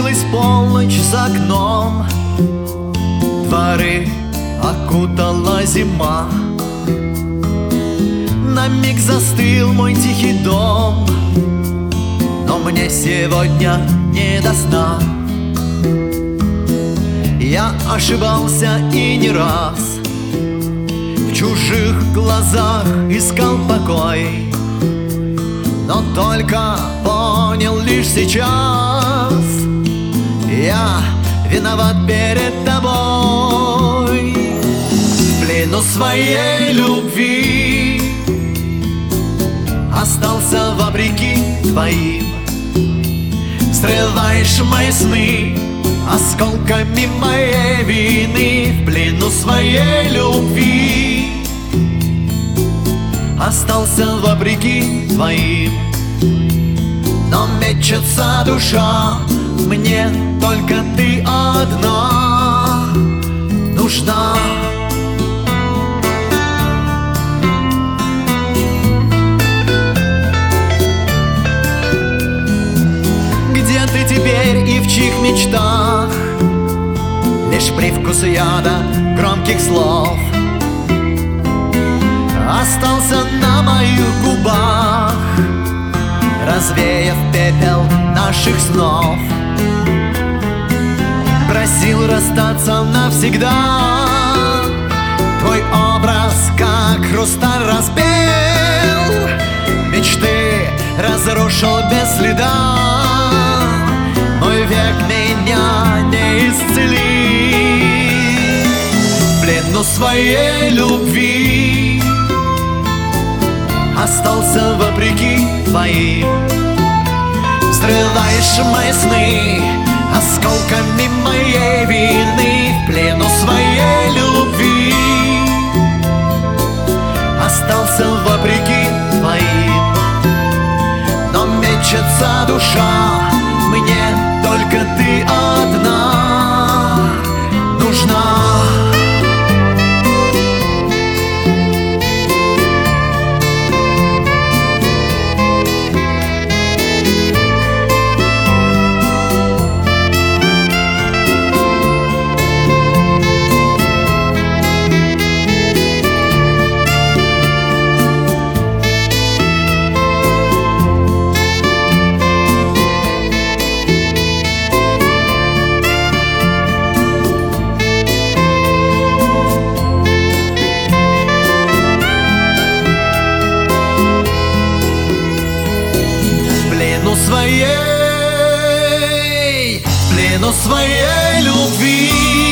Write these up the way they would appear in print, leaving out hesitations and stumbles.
Близилась полночь за окном, дворы окутала зима. На миг застыл мой тихий дом, но мне сегодня не до сна. Я ошибался и не раз, в чужих глазах искал покой, но только понял лишь сейчас: я виноват перед тобой. В плену своей любви остался вопреки твоим. Взрываешь мои сны осколками моей вины. В плену своей любви остался вопреки твоим. Но мечется душа, мне только ты одна нужна. Где ты теперь и в чьих мечтах? Лишь привкус яда громких слов остался на моих губах, развеяв пепел наших снов. Просил расстаться навсегда, твой образ как хрусталь разбил, мечты разрушил без следа. Мой век меня не исцелит. В плену своей любви остался вопреки твоим. Взрываешь мои сны осколками моей вины. В плену своей любви остался вопреки твоим. Но мечется душа, мне только ты одна нужна. В плену своей любви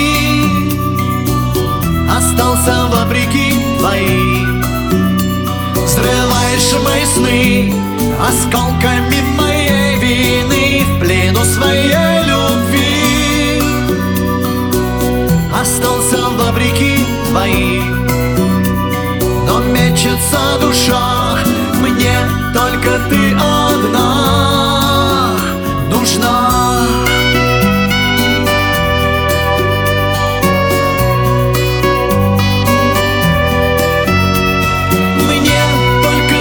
остался вопреки твоим. Взрываешь мои сны осколками моей вины. В плену своей любви остался вопреки твоим. Но мечется душа, мне только ты одна нужна. Мне только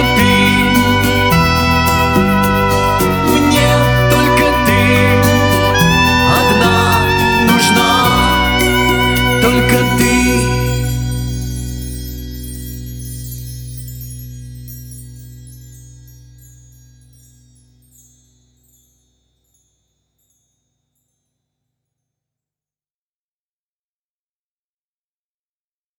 ты одна нужна. Только ты